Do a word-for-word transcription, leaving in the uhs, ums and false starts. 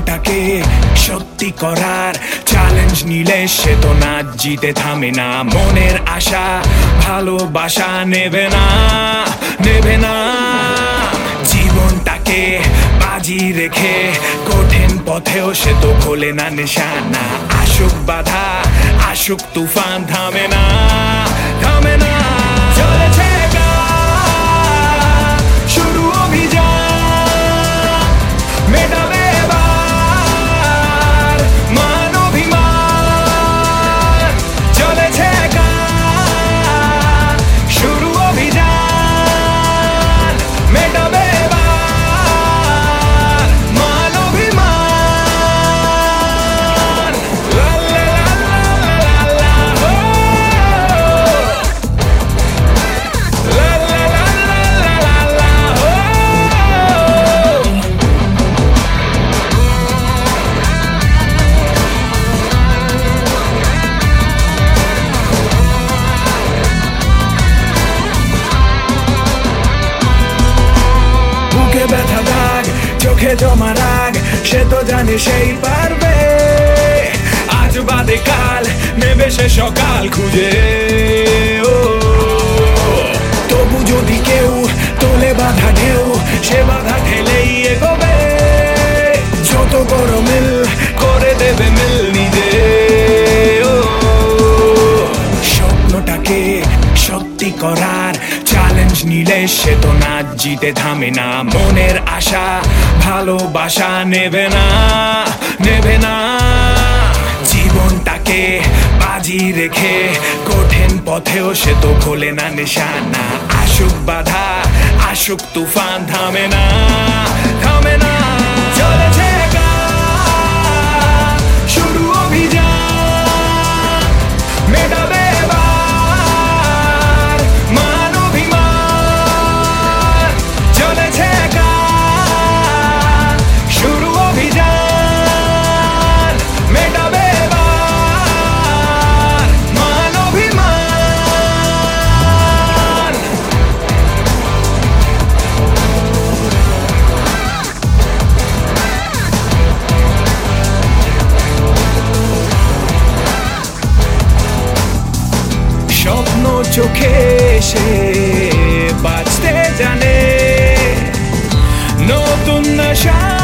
স্বপ্নটাকে সত্যি করার চ্যালেঞ্জ নিলে সে তো না জিতে থামে না। মনের আশা ভালোবাসা নেবে না, নেবে না। জীবনটাকে বাজি রেখে কঠিন পথেও সে তো ভোলে না নিশানা। আসুক বাধা আসুক তুফান থামে না, থামে না। চলেছে গান, শুরু অভিযান, মেটাবে এবার মান অভিমান। চলেছে গান, শুরু অভিযান, মেটাবে এবার মান অভিমান। লা লা লা লা লা হো, লা লা লা লা লা হো। বুকে ব্যথা দাগ, চোখে জমা রাগ, সে তো জানে সেই পারবে। আজ বাদে কাল নেবে সে সকাল খুঁজে। ও তবু যদি কেউ তোলে বাধা ঢেউ, সে বাধা ঠেলেই এগোবে। যত বড় মিল করে দেবে মিল নিজে। ও স্বপ্নটাকে সত্যি করার চ্যালেঞ্জ নিলে সে তো না জিতে থামে না। মনের আশা ভালোবাসা নেবে না, নেবে না। জীবনটাকে বাজি রেখে কঠিন পথেও সে তো ভোলে না নিশানা। আসুক বাধা আসুক তুফান থামে না, থামে না। চলেছে গান, শুরু অভিযান, মেটাবে এবার মান অভিমান। চলেছে গান, শুরু অভিযান, মেটাবে এবার মান অভিমান। স্বপ্ন চোখে সে বাঁচতে জানে, নতুন আশা